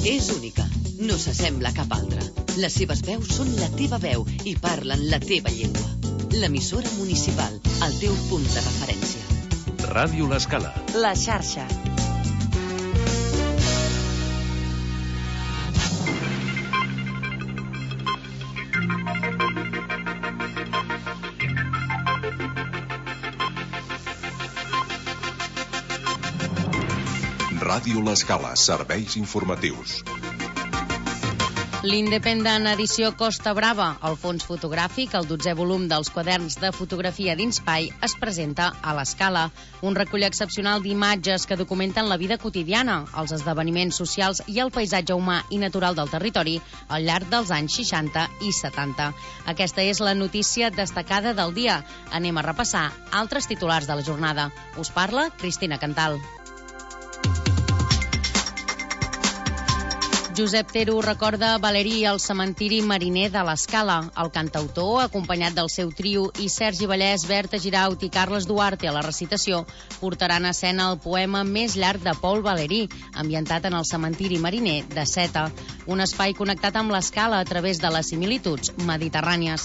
És única, no s'assembla a cap altra. Les seves veus són la teva veu i parlen la teva llengua. L'emissora municipal, el teu punt de referència. Ràdio L'Escala. La xarxa. Ràdio L'Escala, serveis informatius. L'Independent edició Costa Brava, el fons fotogràfic, el 12è volum dels quaderns de fotografia d'Inspy, es presenta a l'Escala, un recull excepcional d'imatges que documenten la vida quotidiana, els esdeveniments socials i el paisatge humà i natural del territori al llarg dels anys 60 i 70. Aquesta és la notícia destacada del dia. Anem a repassar altres titulars de la jornada. Us parla Cristina Cantal. Josep Tero recorda Valéry al cementiri mariner de l'Escala. El cantautor, acompanyat del seu trio, i Sergi Vallès, Berta Giraut i Carles Duarte a la recitació, portaran a escena el poema més llarg de Paul Valéry, ambientat en el cementiri mariner de Seta. Un espai connectat amb l'Escala a través de les similituds mediterrànies.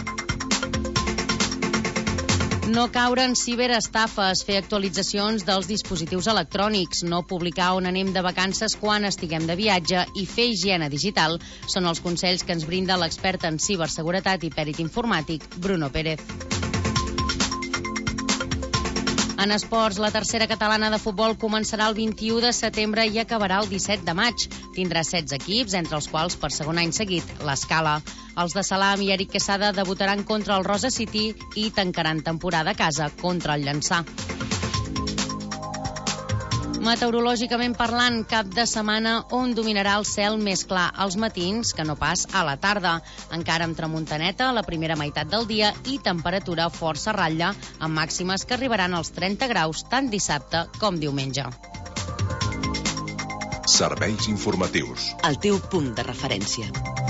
No caure en ciberestafes, fer actualitzacions dels dispositius electrònics, no publicar on anem de vacances quan estiguem de viatge i fer higiene digital són els consells que ens brinda l'expert en ciberseguretat i pèrit informàtic, Bruno Pérez. En esports, la tercera catalana de futbol començarà el 21 de setembre i acabarà el 17 de maig. Tindrà 16 equips, entre els quals, per segon any seguit, l'Escala. Els de Salam i Eric Quesada debutaran contra el Rosa City i tancaran temporada a casa contra el Llançà. Meteorològicament parlant, cap de setmana on dominarà el cel més clar als matins que no pas a la tarda. Encara amb tramuntaneta a la primera meitat del dia i temperatura força ratlla, amb màximes que arribaran als 30 graus tant dissabte com diumenge. Serveis informatius. El teu punt de referència.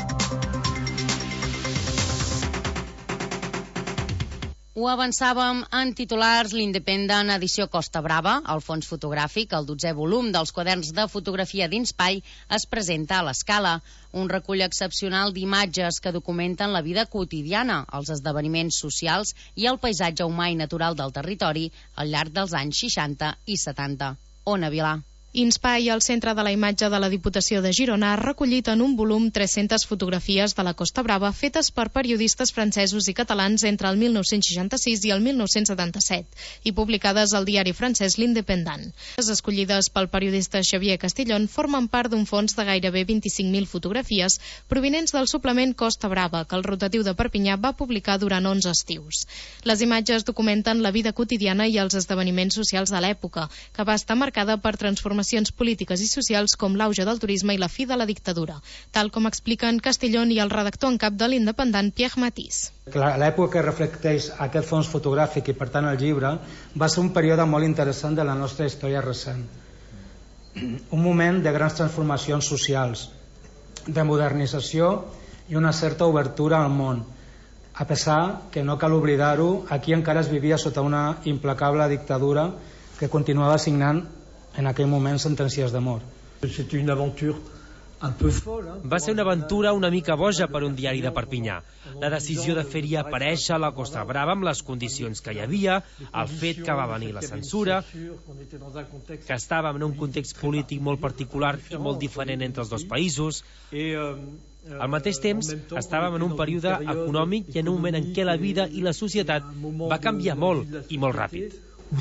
Ho avançàvem en titulars, l'Independent edició Costa Brava, el fons fotogràfic, el 12è volum dels quaderns de fotografia d'Inspy, es presenta a l'Escala, un recull excepcional d'imatges que documenten la vida quotidiana, els esdeveniments socials i el paisatge humà i natural del territori al llarg dels anys 60 i 70. Ona Vilà. Inspy, al centre de la imatge de la Diputació de Girona, ha recollit en un volum 300 fotografies de la Costa Brava fetes per periodistes francesos i catalans entre el 1966 i el 1977 i publicades al diari francès L'Independent. Les escollides pel periodista Xavier Castillon formen part d'un fons de gairebé 25.000 fotografies provinents del suplement Costa Brava que el rotatiu de Perpinyà va publicar durant 11 estius. Les imatges documenten la vida quotidiana i els esdeveniments socials de l'època, que va estar marcada per transformacions polítiques i socials com l'auge del turisme i la fi de la dictadura, tal com expliquen Castillon i el redactor en cap de l'Independent, Pierre Matisse. L'època que reflecteix aquest fons fotogràfic i per tant el llibre va ser un període molt interessant de la nostra història recent. Un moment de grans transformacions socials, de modernització i una certa obertura al món. A pesar que, no cal oblidar-ho, aquí encara es vivia sota una implacable dictadura que continuava signant en aquell moment sentències de mort. Va ser una aventura una mica boja per un diari de Perpinyà. La decisió de fer-hi aparèixer la Costa Brava amb les condicions que hi havia, el fet que va venir la censura, que estàvem en un context polític molt particular i molt diferent entre els dos països. Al mateix temps, estàvem en un període econòmic i en un moment en què la vida i la societat va canviar molt i molt ràpid.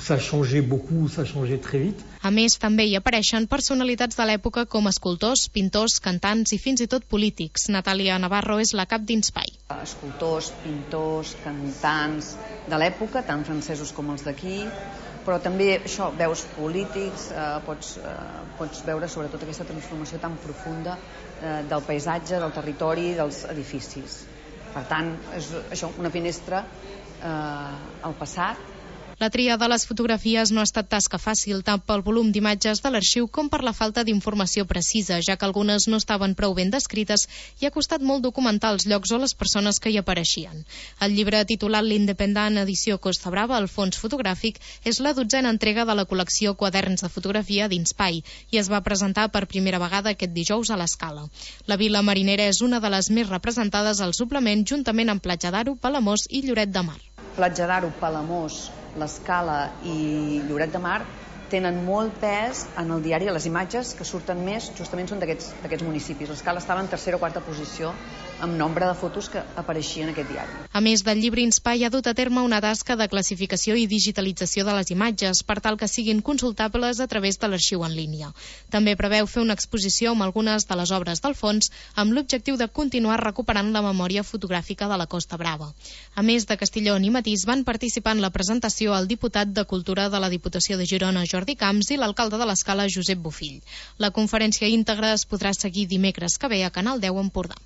A més, també hi apareixen personalitats de l'època com escultors, pintors, cantants i fins i tot polítics. Natàlia Navarro és la cap d'Inspy. Escultors, pintors, cantants de l'època, tant francesos com els d'aquí, però també això, veus polítics, pots veure sobretot aquesta transformació tan profunda del paisatge, del territori, dels edificis. Per tant, és això, una finestra al passat La tria de les fotografies no ha estat tasca fàcil, tant pel volum d'imatges de l'arxiu com per la falta d'informació precisa, ja que algunes no estaven prou ben descrites i ha costat molt documentar els llocs o les persones que hi apareixien. El llibre titulat L'Independent edició Costa Brava, el fons fotogràfic, és la 12a entrega de la col·lecció Quaderns de fotografia d'Inspy i es va presentar per primera vegada aquest dijous a l'Escala. La vila marinera és una de les més representades al suplement, juntament amb Platja d'Aro, Palamós i Lloret de Mar. Platja d'Aro, Palamós, l'Escala i Lloret de Mar tenen molt pes en el diari. Les imatges que surten més justament són d'aquests municipis. L'Escala estava en tercera o quarta posició amb nombre de fotos que apareixien en aquest diari. A més del llibre, Inspy ha dut a terme una tasca de classificació i digitalització de les imatges per tal que siguin consultables a través de l'arxiu en línia. També preveu fer una exposició amb algunes de les obres del fons amb l'objectiu de continuar recuperant la memòria fotogràfica de la Costa Brava. A més de Castillón i Matís, van participar en la presentació el diputat de Cultura de la Diputació de Girona, Jordi Camps, i l'alcalde de l'Escala, Josep Bofill. La conferència íntegra es podrà seguir dimecres que ve a Canal 10 Empordà.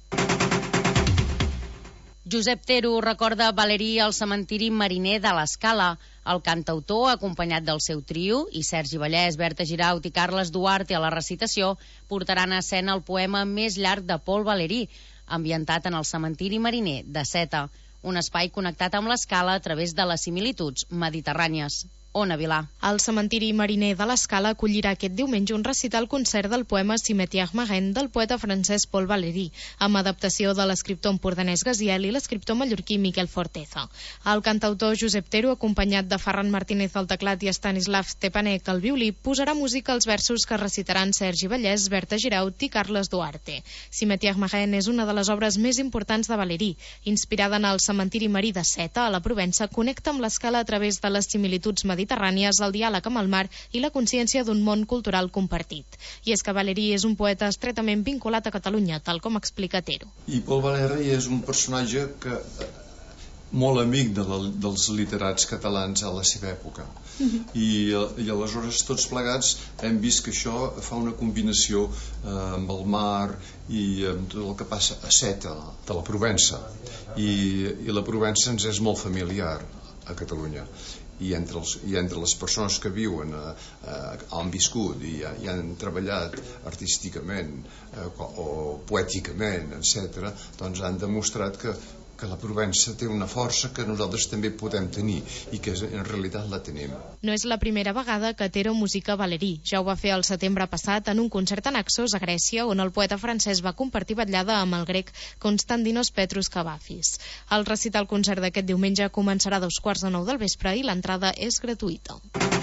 Josep Tero recorda Valéry al cementiri mariner de l'Escala. El cantautor, acompanyat del seu trio, i Sergi Vallès, Berta Giraut i Carles Duarte a la recitació, portaran a escena el poema més llarg de Paul Valéry, ambientat en el cementiri mariner de Seta, un espai connectat amb l'Escala a través de les similituds mediterrànies. Ona Vilà. El cementiri mariner de l'Escala acollirà aquest diumenge un recital concert del poema Cimetière Marin del poeta francès Paul Valéry, amb adaptació de l'escriptor empordanès Gaziel i l'escriptor mallorquí Miquel Forteza. El cantautor Josep Tero, acompanyat de Ferran Martínez al teclat i Stanislav Stepanek al violí, posarà música als versos que recitaran Sergi Vallès, Berta Giraut i Carles Duarte. Cimetière Marin és una de les obres més importants de Valéry. Inspirada en el cementiri marí de Seta, a la Provença, connecta amb l'Escala a través de les similituds mediterrànies, el diàleg amb el mar i la consciència d'un món cultural compartit. I és que Valéry és un poeta estretament vinculat a Catalunya, tal com explica Tero. I Paul Valéry és un personatge que molt amic dels literats catalans a la seva època. I aleshores tots plegats hem vist que això fa una combinació amb el mar i amb tot el que passa a Seta, de la Provença. I la Provença ens és molt familiar a Catalunya. I entre les persones que viuen, han viscut i han treballat artísticament o poèticament, etc., doncs han demostrat que la Provença té una força que nosaltres també podem tenir i que en realitat la tenim. No és la primera vegada que Tero musica Valéry. Ja ho va fer el setembre passat en un concert a Naxos, a Grècia, on el poeta francès va compartir vetllada amb el grec Konstantinos Petrus Kavafis. El recital concert d'aquest diumenge començarà a 8:45 del vespre i l'entrada és gratuïta.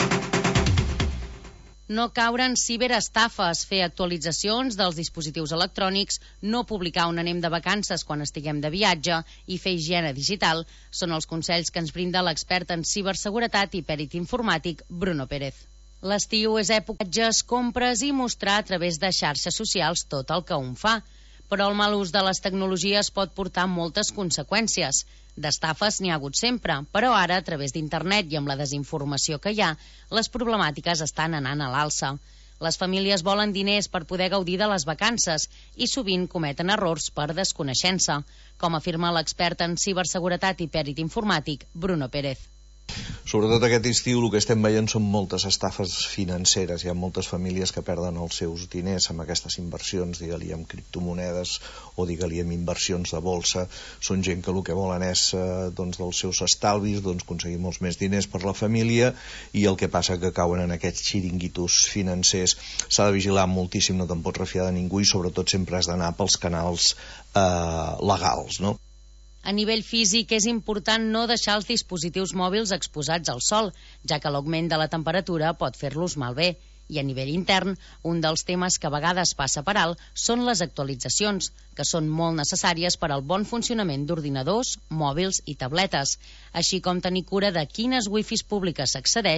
No caure en ciberestafes, fer actualitzacions dels dispositius electrònics, no publicar on anem de vacances quan estiguem de viatge i fer higiene digital són els consells que ens brinda l'expert en ciberseguretat i pèrit informàtic Bruno Pérez. L'estiu és època de compres i mostrar a través de xarxes socials tot el que un fa, però el mal ús de les tecnologies pot portar moltes conseqüències. D'estafes n'hi ha hagut sempre, però ara, a través d'internet i amb la desinformació que hi ha, les problemàtiques estan anant a l'alça. Les famílies volen diners per poder gaudir de les vacances i sovint cometen errors per desconeixença, com afirma l'expert en ciberseguretat i pèrit informàtic Bruno Pérez. Sobretot aquest estiu el que estem veient són moltes estafes financeres. Hi ha moltes famílies que perden els seus diners amb aquestes inversions, digue-li amb criptomonedes o digue-li amb inversions de bolsa. Són gent que el que volen és dels seus estalvis aconseguir molts més diners per la família i el que passa que cauen en aquests xiringuitos financers. S'ha de vigilar moltíssim, no te'n pots refiar de ningú i sobretot sempre has d'anar pels canals legals, no? A nivell físic és important no deixar els dispositius mòbils exposats al sol, ja que l'augment de la temperatura pot fer-los malbé. I a nivell intern, un dels temes que a vegades passa per alt són les actualitzacions, que són molt necessàries per al bon funcionament d'ordinadors, mòbils i tabletes, així com tenir cura de quines wifis públiques s'accedeix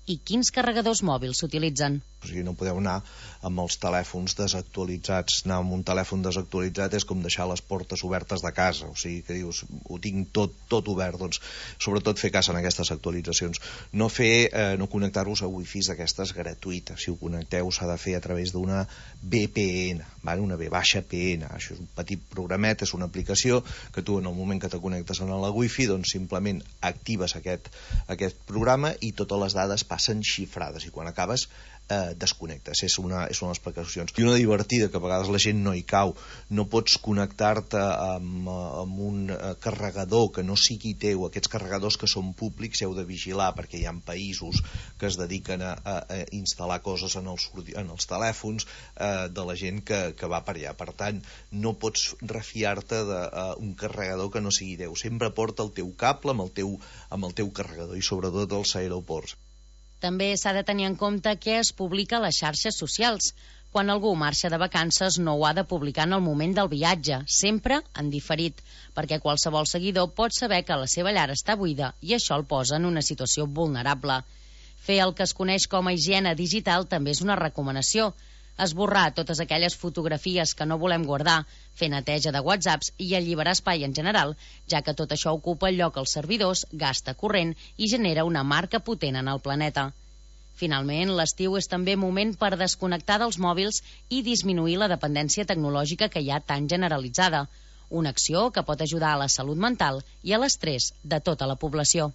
i quins carregadors mòbils s'utilitzen. O sigui, no podeu anar amb els telèfons desactualitzats. Anar amb un telèfon desactualitzat és com deixar les portes obertes de casa, o sigui, que dius, ho tinc tot obert. Doncs, sobretot fer cas en aquestes actualitzacions. No connectar-vos a wifi d'aquestes gratuïtes. Si ho connecteu s'ha de fer a través d'una VPN, una V-PN. Això és un petit programet, és una aplicació que tu en el moment que te connectes a la wifi, doncs simplement actives aquest programa i totes les dades passen xifrades, i quan acabes desconnectes. És una de les precaucions. I una divertida, que a vegades la gent no hi cau: no pots connectar-te amb un carregador que no sigui teu. Aquests carregadors que són públics heu de vigilar, perquè hi ha països que es dediquen a instal·lar coses en els telèfons de la gent que va per allà. Per tant, no pots refiar-te d'un carregador que no sigui teu. Sempre porta el teu cable amb el teu carregador, i sobretot als aeroports. També s'ha de tenir en compte què es publica a les xarxes socials. Quan algú marxa de vacances no ho ha de publicar en el moment del viatge, sempre en diferit, perquè qualsevol seguidor pot saber que la seva llar està buida i això el posa en una situació vulnerable. Fer el que es coneix com a higiene digital també és una recomanació. Esborrar totes aquelles fotografies que no volem guardar, fer neteja de whatsapps i alliberar espai en general, ja que tot això ocupa el lloc als servidors, gasta corrent i genera una marca potent en el planeta. Finalment, l'estiu és també moment per desconnectar dels mòbils i disminuir la dependència tecnològica que hi ha tan generalitzada, una acció que pot ajudar a la salut mental i a l'estrès de tota la població.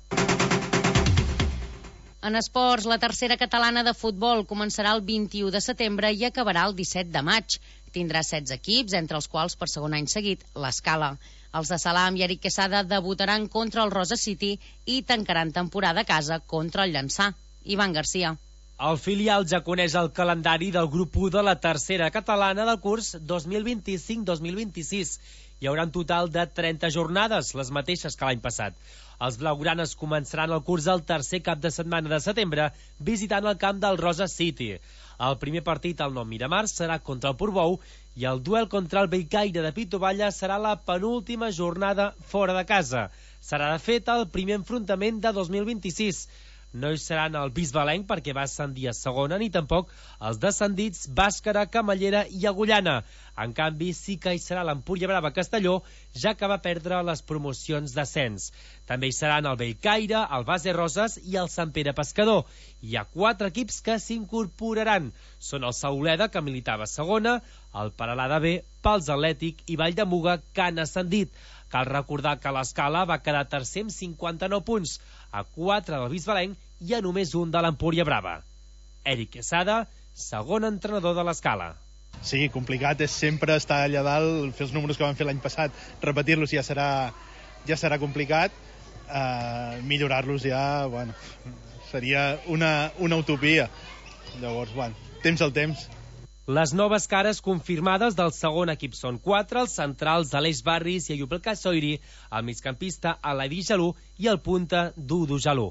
En esports, la tercera catalana de futbol començarà el 21 de setembre i acabarà el 17 de maig. Tindrà 16 equips, entre els quals, per segon any seguit, l'Escala. Els de Salam i Eric Quesada debutaran contra el Rosa City i tancaran temporada a casa contra el Llançà. Ivan Garcia. El filial ja coneix el calendari del grup 1 de la tercera catalana del curs 2025-2026. Hi haurà un total de 30 jornades, les mateixes que l'any passat. Els blaugranes començaran el curs el tercer cap de setmana de setembre visitant el camp del Rosa City. El primer partit al Nou Miramar serà contra el Portbou i el duel contra el Bellcaire de Pitoballa serà la penúltima jornada fora de casa. Serà, de fet, el primer enfrontament de 2026. No hi seran el bisbalenc perquè va ascendir a segona, ni tampoc els descendits Bàscara, Camallera i Agullana. En canvi, sí que hi serà l'Empuriabrava Castelló, ja que va perdre les promocions d'ascens. També hi seran el Bellcaire, el Base Roses i el Sant Pere Pescador. Hi ha 4 equips que s'incorporaran. Són el Sauleda, que militava a segona, el Peralada B, Pals Atlètic i Vall de Muga, que han ascendit. Cal recordar que l'Escala va quedar tercer amb 59 punts, a 4 del bisbalenc i a només un de l'Empuriabrava. Eric Quesada, segon entrenador de l'Escala. Sí, complicat és sempre estar allà dalt, fer els números que van fer l'any passat, repetir-los ja serà complicat, millorar-los ja, bueno, seria una utopia. Llavors, bueno, temps al temps. Les noves cares confirmades del segon equip són 4, els centrals Aleix Barris i Ayub El Kassoiri, el migcampista Aladi Jalú i el punta Dudu Jalú.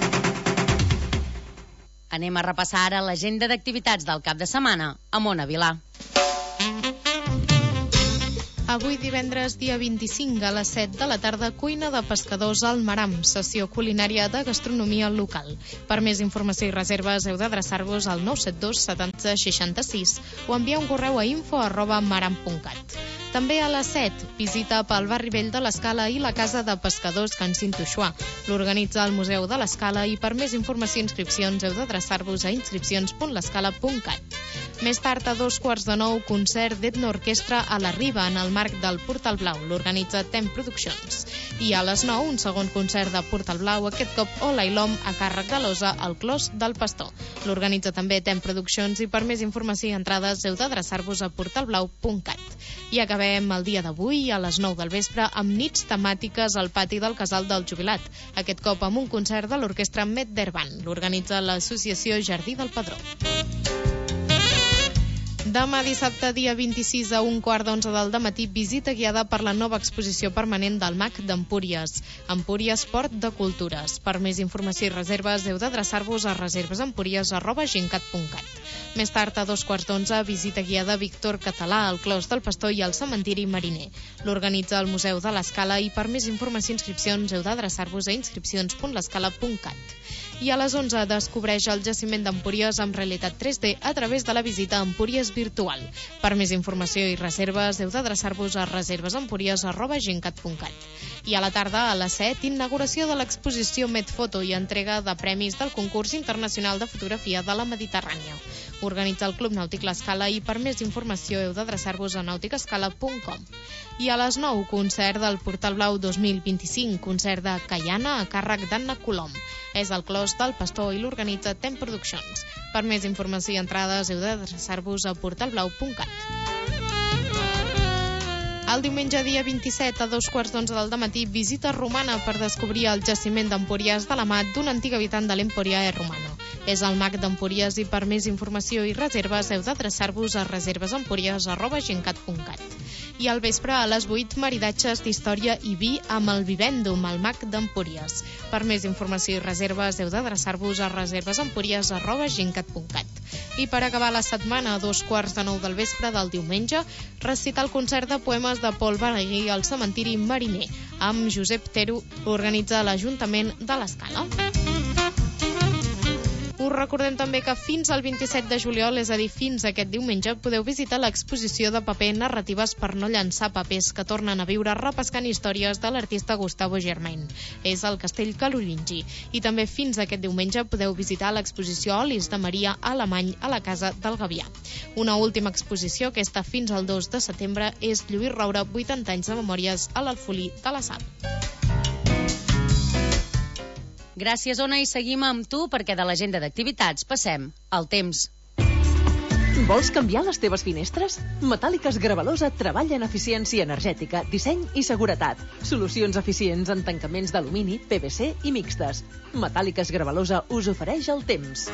Anem a repassar ara l'agenda d'activitats del cap de setmana a Mona Vilà. Avui divendres, dia 25, a les 7 de la tarda, cuina de pescadors al Maram, sessió culinària de gastronomia local. Per més informació i reserves heu d'adreçar-vos al 972 70 66 o enviar un correu a info@maram.cat. També a les 7, visita pel barri vell de l'Escala i la casa de pescadors Can Cintuixuà. L'organitza el Museu de l'Escala i per més informació i inscripcions heu d'adreçar-vos a inscripcions.l'escala.cat. Més tard, a 8:45, concert d'Etno Orquestra a la Riba, en el marc del Portal Blau. L'organitza Tem Produccions. I a les 9, un segon concert de Portal Blau, aquest cop Ola i l'Om, a càrrec de l'Osa, al Clos del Pastor. L'organitza també Tem Produccions i per més informació i entrades heu d'adreçar-vos a portalblau.cat. I acabem el dia d'avui a les 9 del vespre amb nits temàtiques al pati del Casal del Jubilat, aquest cop amb un concert de l'orquestra Medderban. L'organitza l'associació Jardí del Padró. Demà dissabte, dia 26, a 11:15 del dematí, visita guiada per la nova exposició permanent del MAC d'Empúries, Empúries Port de Cultures. Per més informació i reserves heu d'adreçar-vos a reservesempúries@gencat.cat. Més tard, a 2:15, visita guiada Víctor Català al Clos del Pastor i al cementiri Mariner. L'organitza el Museu de l'Escala i per més informació i inscripcions heu d'adreçar-vos a inscripcions.l'escala.cat. I a les 11 descobreix el jaciment d'Empúries amb realitat 3D a través de la visita a Empúries Virtual. Per més informació i reserves heu d'adreçar-vos a reservesempúries@gencat.cat. I a la tarda, a les 7, inauguració de l'exposició Medfoto i entrega de premis del concurs internacional de fotografia de la Mediterrània. Organitza el Club Nàutic L'Escala i per més informació heu d'adreçar-vos a nauticescala.com. I a les 9, concert del Portal Blau 2025, concert de Caiana a càrrec d'Anna Colom. És el clos del Pastor i l'organitza Tem Productions. Per més informació i entrades heu d'adreçar-vos a portalblau.cat. El diumenge dia 27 a 11:15 del matí, visita romana per descobrir el jaciment d'Empúries de la mà d'un antic habitant de l'Emporiae Romano. És el mag d'Empúries i per més informació i reserves heu d'adreçar-vos a reservesempúries@gencat.cat. I al vespre a les 8, maridatges d'història i vi amb el Vivendum, el mag d'Empúries. Per més informació i reserves heu d'adreçar-vos a reservesempúries@gencat.cat. I per acabar la setmana, a 8:15 del vespre del diumenge, recitar el concert de poemes de Pol Balaguer al cementiri Mariner, amb Josep Tero, organitza l'Ajuntament de l'Escala. Us recordem també que fins al 27 de juliol, és a dir, fins aquest diumenge, podeu visitar l'exposició de paper Narratives per no llançar papers, que tornen a viure repescant històries de l'artista Gustavo Germain. És al Castell Carolingi. I també fins aquest diumenge podeu visitar l'exposició Olis de Maria Alemany a la Casa del Gavià. Una última exposició, que està fins al 2 de setembre, és Lluís Roure, 80 anys de memòries a l'Alfolí de la Sal. Gràcies, Ona, i seguim amb tu perquè de l'agenda d'activitats passem al temps. Vols canviar les teves finestres? Metàl·liques Gravalosa treballa en eficiència energètica, disseny i seguretat. Solucions eficients en tancaments d'alumini, PVC i mixtes. Metàl·liques Gravalosa us ofereix el temps.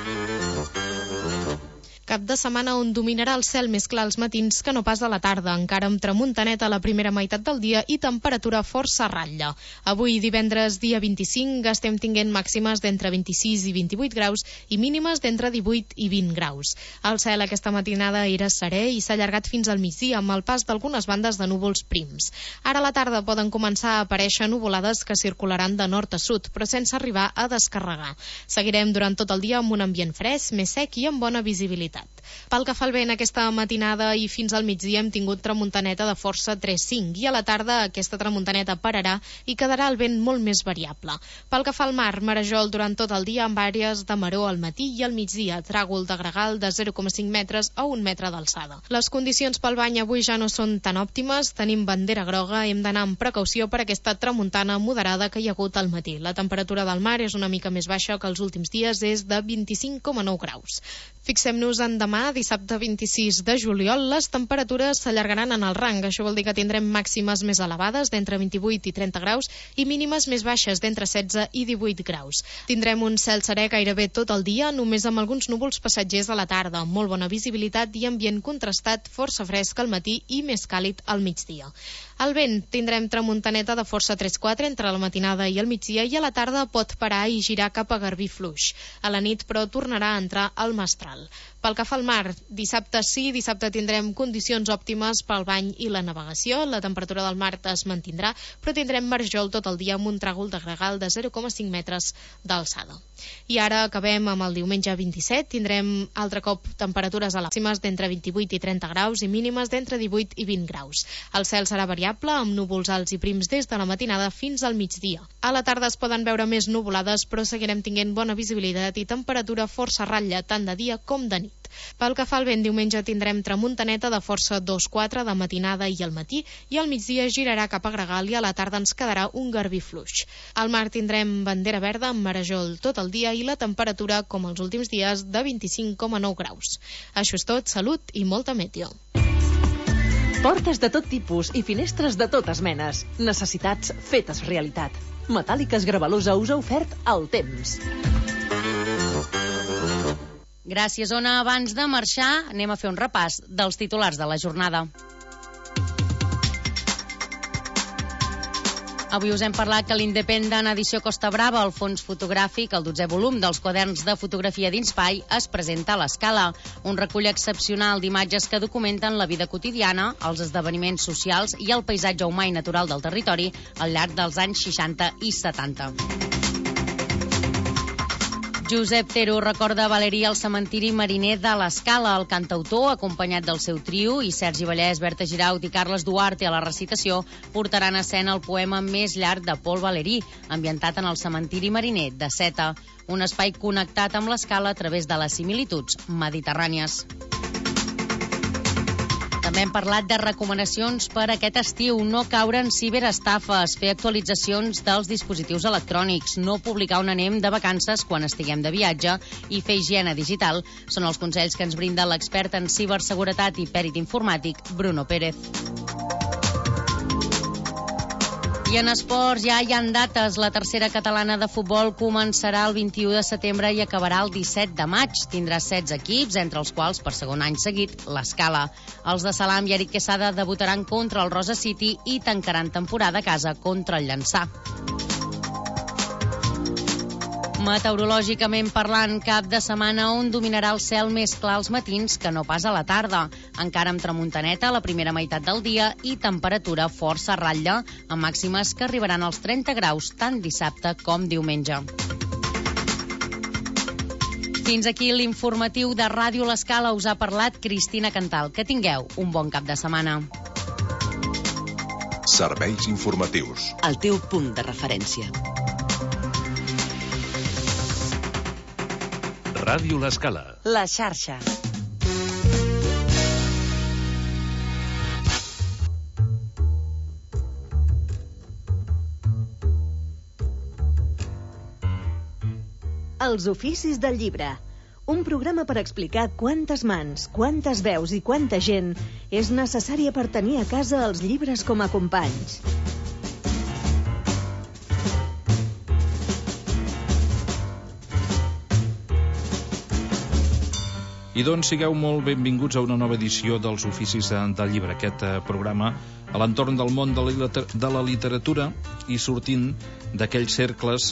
Cap de setmana on dominarà el cel més clar als matins que no pas a la tarda, encara amb tramuntaneta a la primera meitat del dia i temperatura força ratlla. Avui, divendres, dia 25, estem tinguent màximes d'entre 26 i 28 graus i mínimes d'entre 18 i 20 graus. El cel aquesta matinada era serè i s'ha allargat fins al migdia amb el pas d'algunes bandes de núvols prims. Ara a la tarda poden començar a aparèixer nuvolades que circularan de nord a sud, però sense arribar a descarregar. Seguirem durant tot el dia amb un ambient fresc, més sec i amb bona visibilitat. Pel que fa al vent, aquesta matinada i fins al migdia hem tingut tramuntaneta de força 3-5 i a la tarda aquesta tramuntaneta pararà i quedarà el vent molt més variable. Pel que fa al mar, marejol durant tot el dia amb àrees de maró al matí i al migdia, tràgol de gregal de 0,5 metres a 1 metre d'alçada. Les condicions pel bany avui ja no són tan òptimes, tenim bandera groga, hem d'anar amb precaució per aquesta tramuntana moderada que hi ha hagut al matí. La temperatura del mar és una mica més baixa que els últims dies, és de 25,9 graus. Fixem-nos en demà, dissabte 26 de juliol, les temperatures s'allargaran en el rang. Això vol dir que tindrem màximes més elevades d'entre 28 i 30 graus i mínimes més baixes d'entre 16 i 18 graus. Tindrem un cel serè gairebé tot el dia, només amb alguns núvols passatgers a la tarda, molt bona visibilitat i ambient contrastat, força fresc al matí i més càlid al migdia. Al vent tindrem tramuntaneta de força 3-4 entre la matinada i el migdia i a la tarda pot parar i girar cap a Garbí fluix. A la nit, però, tornarà a entrar al mestral. Pel que fa al mar, dissabte sí, dissabte tindrem condicions òptimes pel bany i la navegació. La temperatura del mar es mantindrà, però tindrem marjol tot el dia amb un tràgol de gregal de 0,5 metres d'alçada. I ara acabem amb el diumenge 27. Tindrem altre cop temperatures màximes d'entre 28 i 30 graus i mínimes d'entre 18 i 20 graus. El cel serà variable, amb núvols alts i prims des de la matinada fins al migdia. A la tarda es poden veure més nuvolades, però seguirem tinguent bona visibilitat i temperatura força ratlla, tant de dia com de nit. Pel que fa al vent, diumenge tindrem tramuntaneta de força 2-4 de matinada i al matí i al migdia girarà cap a gregal i a la tarda ens quedarà un garbí fluix. Al mar tindrem bandera verda amb marejol tot el dia i la temperatura, com els últims dies, de 25,9 graus. Això és tot, salut i molta meteo. Portes de tot tipus i finestres de totes menes. Necessitats fetes realitat. Metàl·liques Gravalosa us ha ofert el temps. Gràcies, Ona. Abans de marxar, anem a fer un repàs dels titulars de la jornada. Avui us hem parlat que l'Independent Edició Costa Brava, el fons fotogràfic, el 12è volum dels quaderns de fotografia d'Inspy, es presenta a l'Escala, un recull excepcional d'imatges que documenten la vida quotidiana, els esdeveniments socials i el paisatge humà i natural del territori al llarg dels anys 60 i 70. Josep Tero recorda Valéry al cementiri mariner de l'Escala. El cantautor, acompanyat del seu trio, i Sergi Vallès, Berta Giraut i Carles Duarte a la recitació, portaran a escena el poema més llarg de Paul Valéry, ambientat en el cementiri mariner de Seta, un espai connectat amb l'Escala a través de les similituds mediterrànies. També hem parlat de recomanacions per aquest estiu: no caure en ciberestafes, fer actualitzacions dels dispositius electrònics, no publicar on anem de vacances quan estiguem de viatge i fer higiene digital. Són els consells que ens brinda l'expert en ciberseguretat i pèrit informàtic, Bruno Pérez. I en esports ja hi ha dates. La tercera catalana de futbol començarà el 21 de setembre i acabarà el 17 de maig. Tindrà 16 equips, entre els quals, per segon any seguit, l'Escala. Els de Salam i Eric Quesada debutaran contra el Rosa City i tancaran temporada a casa contra el Llançà. Meteorològicament parlant, cap de setmana on dominarà el cel més clar als matins que no pas a la tarda. Encara amb tramuntaneta a la primera meitat del dia i temperatura força ratlla, amb màximes que arribaran als 30 graus tant dissabte com diumenge. Fins aquí l'informatiu de Ràdio L'Escala. Us ha parlat Cristina Cantal. Que tingueu un bon cap de setmana. Serveis informatius. El teu punt de referència. Ràdio L'Escala. La xarxa. Els oficis del llibre. Un programa per explicar quantes mans, quantes veus i quanta gent és necessària per tenir a casa els llibres com a companys. I doncs sigueu molt benvinguts a una nova edició dels Oficis del Llibre, aquest programa a l'entorn del món de la literatura i sortint d'aquells cercles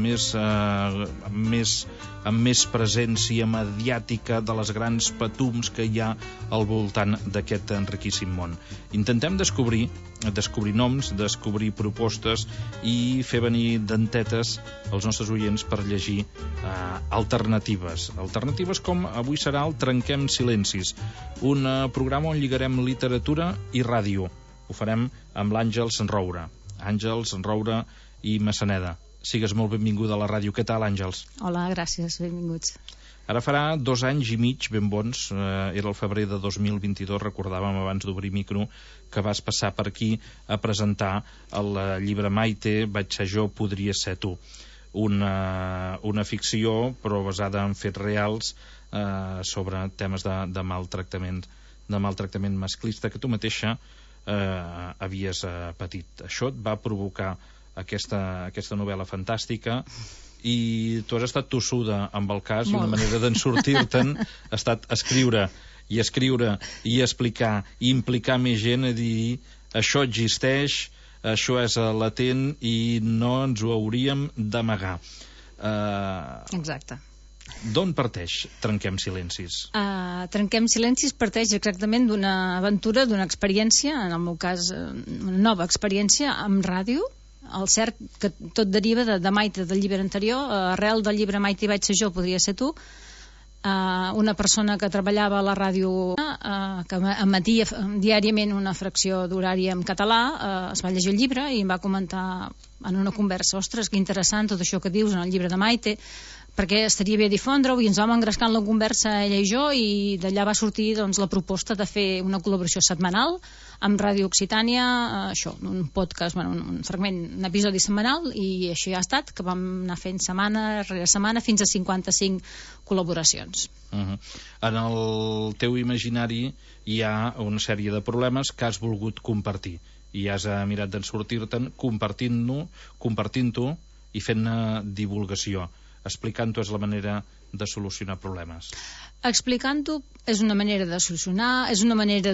amb més presència mediàtica de les grans patums que hi ha al voltant d'aquest enriquíssim món. Intentem descobrir noms, descobrir propostes i fer venir dentetes als nostres oients per llegir alternatives com avui serà el Trenquem Silencis, un programa on lligarem literatura i ràdio. Ho farem amb l'Àngels Roura i Massaneda. Sigues molt benvinguda a la ràdio. Què tal, Àngels? Hola, gràcies, benvinguts. Ara farà 2 anys i mig ben bons, era el febrer de 2022, recordàvem abans d'obrir micro, que vas passar per aquí a presentar el llibre Maite, vaig ser jo, podria ser tu. Una ficció, però basada en fets reals, sobre temes de maltractament masclista que tu mateixa havies patit. Això et va provocar aquesta novel·la fantàstica i tu has estat tossuda amb el cas. Molt. I una manera d'en sortir-te'n ha estat escriure i explicar i implicar més gent a dir això existeix, això és latent i no ens ho hauríem d'amagar. Exacte. D'on parteix Trenquem Silencis? Trenquem Silencis parteix exactament d'una aventura, d'una experiència, en el meu cas una nova experiència amb ràdio. El cert que tot deriva de Maite, del llibre anterior. Arrel del llibre Maite vaig ser jo, podria ser tu, una persona que treballava a la ràdio, que emetia diàriament una fracció d'horari en català, es va llegir el llibre i em va comentar en una conversa: ostres, que interessant tot això que dius en el llibre de Maite, perquè estaria bé difondre-ho, i ens vam engrescar en la conversa, ella i jo, i d'allà va sortir doncs, la proposta de fer una col·laboració setmanal amb Ràdio Occitània, això, un podcast, un fragment, un episodi setmanal, i això ja ha estat, que vam anar fent setmana rere setmana fins a 55 col·laboracions. En el teu imaginari hi ha una sèrie de problemes que has volgut compartir i has mirat d'en sortir-te'n compartint-ho i fent-ne divulgació. Explicant-ho és la manera de solucionar problemes. Explicant-ho és una manera de solucionar, és una manera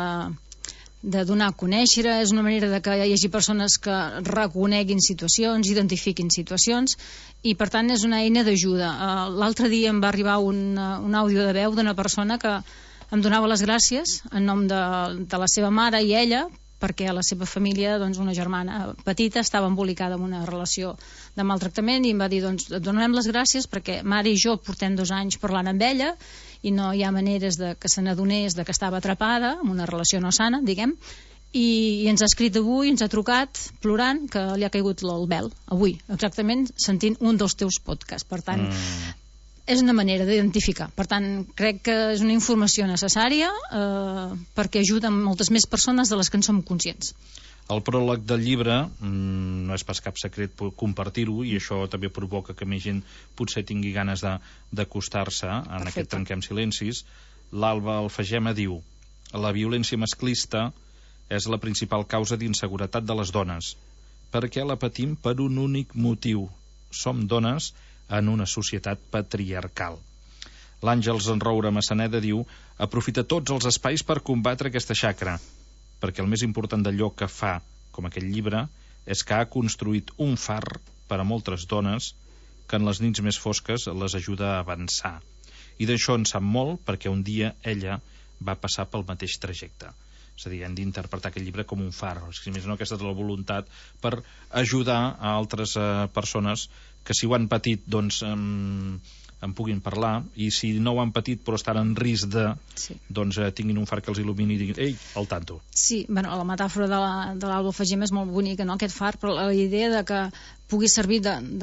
de donar a conèixer, és una manera de que hi hagi persones que reconeguin situacions, identifiquin situacions, i per tant és una eina d'ajuda. L'altre dia em va arribar un àudio de veu d'una persona que em donava les gràcies en nom de la seva mare i ella perquè la seva família, doncs una germana petita, estava embolicada en una relació de maltractament i em va dir, doncs donem les gràcies perquè Mare i jo portem 2 anys parlant amb ella i no hi ha maneres de que se n'adonés de que estava atrapada en una relació no sana, diguem, i ens ha escrit avui, ens ha trucat plorant que li ha caigut el vel avui, exactament sentint un dels teus podcasts. Per tant, és una manera d'identificar. Per tant, crec que és una informació necessària perquè ajuda moltes més persones de les que en som conscients. El pròleg del llibre no és pas cap secret compartir-ho i això també provoca que més gent potser tingui ganes d'acostar-se en aquest Trenquem Silencis. L'Alba Alfagema diu: la violència masclista és la principal causa d'inseguretat de les dones perquè la patim per un únic motiu: som dones en una societat patriarcal. L'Àngels Enroure Massaneda diu: aprofita tots els espais per combatre aquesta xacra, perquè el més important d'allò que fa, com aquest llibre, és que ha construït un far per a moltes dones que en les nits més fosques les ajuda a avançar. I d'això en sap molt perquè un dia ella va passar pel mateix trajecte. És a dir, hem d'interpretar aquest llibre com un far. Si més no, aquesta és la voluntat per ajudar a altres persones que si ho han patit, doncs en puguin parlar, i si no ho han patit però estan en risc de, doncs tinguin un far que els il·lumini i diguin, ei, al tanto. Sí, bueno, la metàfora de l'Alba Alfagema és molt bonica, no?, aquest far, però la idea de que pugui servir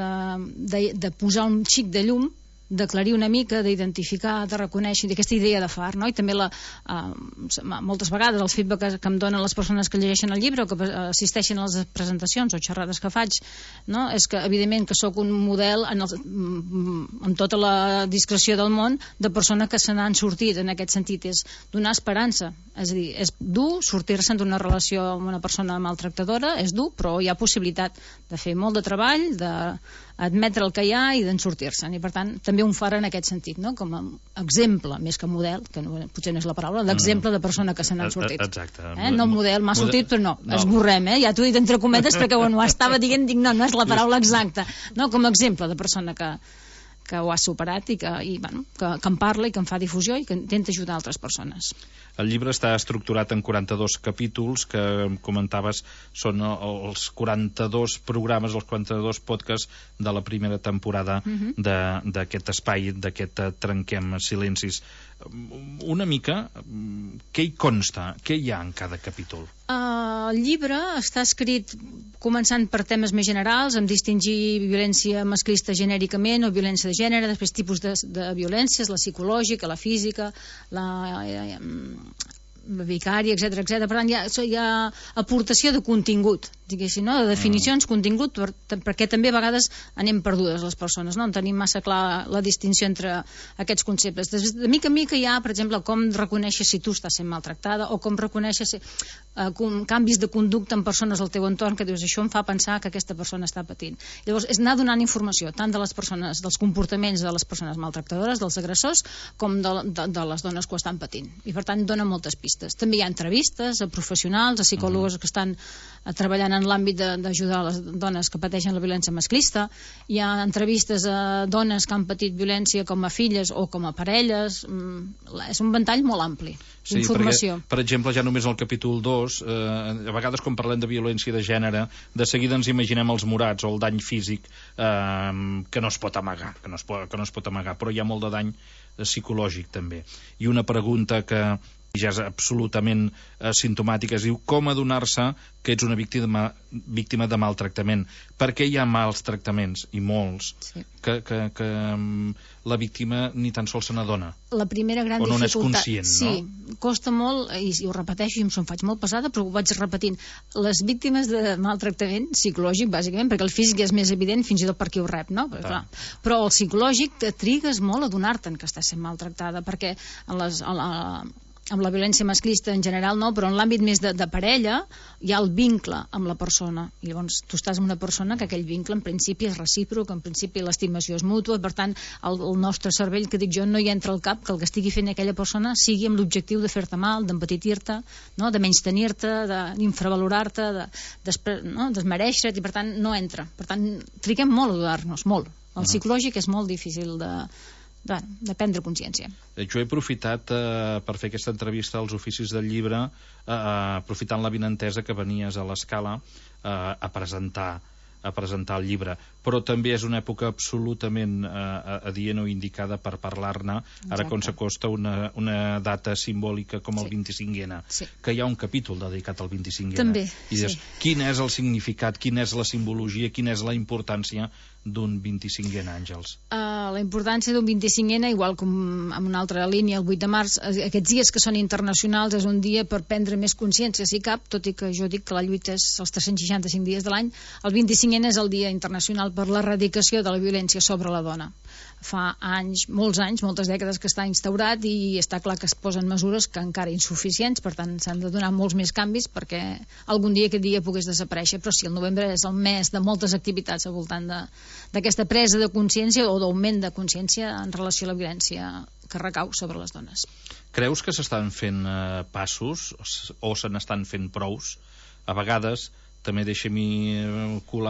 de posar un xic de llum, d'aclarir una mica, d'identificar, de reconèixer, d'aquesta idea de far, no? I també moltes vegades els feedback que em donen les persones que llegeixen el llibre o que assisteixen a les presentacions o xerrades que faig, no? És que evidentment que sóc un model amb tota la discreció del món de persona que se n'han sortit. En aquest sentit és donar esperança, és a dir, és dur sortir-se'n d'una relació amb una persona maltractadora, és dur, però hi ha possibilitat de fer molt de treball, d'admetre el que hi ha i d'en sortir-se'n, i per tant també un far en aquest sentit, no? Com a exemple, més que model, que potser no és la paraula, d'exemple de persona que se n'han sortit. Exacte. No model, m'ha sortit, però no, esborrem, ja t'ho he dit entre cometes perquè ho estava dient, dic, no és la paraula exacta, no? Com a exemple de persona que ho ha superat i que en parla i que en fa difusió i que intenta ajudar altres persones. El llibre està estructurat en 42 capítols que comentaves són els 42 programes, els 42 podcasts de la primera temporada d'aquest espai, d'aquest Trenquem Silencis. Una mica, què hi consta? Què hi ha en cada capítol? El llibre està escrit començant per temes més generals, amb distingir violència masclista genèricament o violència de gènere, després tipus de violències, la psicològica, la física, la vicària, etc. Per tant, hi ha aportació de contingut, diguéssim, no? De definicions, contingut, perquè també a vegades anem perdudes les persones, no? En tenim massa clar la distinció entre aquests conceptes. De mica en mica hi ha, per exemple, com reconèixer si tu estàs sent maltractada o com reconèixer canvis de conducta en persones al teu entorn que dius, això em fa pensar que aquesta persona està patint. Llavors, és anar donant informació tant de les persones, dels comportaments de les persones maltractadores, dels agressors, com de les dones que ho estan patint. I per tant, dona moltes pistes. També hi ha entrevistes a professionals, a psicòlogs que estan treballant en l'àmbit d'ajudar les dones que pateixen la violència masclista. Hi ha entrevistes a dones que han patit violència com a filles o com a parelles. És un ventall molt ampli d'informació. Sí, per exemple, ja només al capítol 2, a vegades quan parlem de violència de gènere, de seguida ens imaginem els morats o el dany físic que no es pot amagar, però hi ha molt de dany psicològic també. I una pregunta que ja és absolutament simptomàtica, es diu com adonar-se que ets una víctima de maltractament. Per què hi ha mals tractaments, i molts, que la víctima ni tan sols se n'adona? La primera gran dificultat... O no n'és conscient, no? Sí, costa molt, i ho repeteixo i em faig molt pesada, però ho vaig repetint. Les víctimes de maltractament psicològic, bàsicament, perquè el físic és més evident fins i tot per qui ho rep, no? Però el psicològic trigues molt a adonar-te'n que estàs sent maltractada, perquè amb la violència masclista en general no, però en l'àmbit més de parella hi ha el vincle amb la persona, i llavors tu estàs amb una persona que aquell vincle en principi és recíproc, en principi l'estimació és mútua, per tant el nostre cervell, que dic jo, no hi entra al cap que el que estigui fent aquella persona sigui amb l'objectiu de fer-te mal, d'empetitir-te, no? De menystenir-te, d'infravalorar-te, desmereixer-te, i per tant no entra. Per tant triguem molt a adonar-nos, molt. El psicològic és molt difícil de prendre consciència. Jo he aprofitat per fer aquesta entrevista als oficis del llibre, aprofitant l'avinentesa que venies a l'Escala a presentar el llibre, però també és una època absolutament adient o indicada per parlar-ne, ara quan s'acosta una data simbòlica com el 25N, que hi ha un capítol dedicat al 25N. També, I dius, quin és el significat, quina és la simbologia, quina és la importància d'un 25N, Àngels? La importància d'un 25N, igual com en una altra línia, el 8 de març, aquests dies que són internacionals és un dia per prendre més consciència, si cap, tot i que jo dic que la lluita és els 365 dies de l'any. El 25N és el Dia Internacional per l'Erradicació de la Violència sobre la Dona. Fa anys, moltes dècades que està instaurat i està clar que es posen mesures que encara insuficients, per tant s'han de donar molts més canvis perquè algun dia aquest dia pogués desaparèixer, però sí, el novembre és el mes de moltes activitats al voltant d'aquesta presa de consciència o d'augment de consciència en relació a la violència que recau sobre les dones. Creus que s'estan fent passos o se n'estan fent prous? A vegades, també deixa-m'hi colar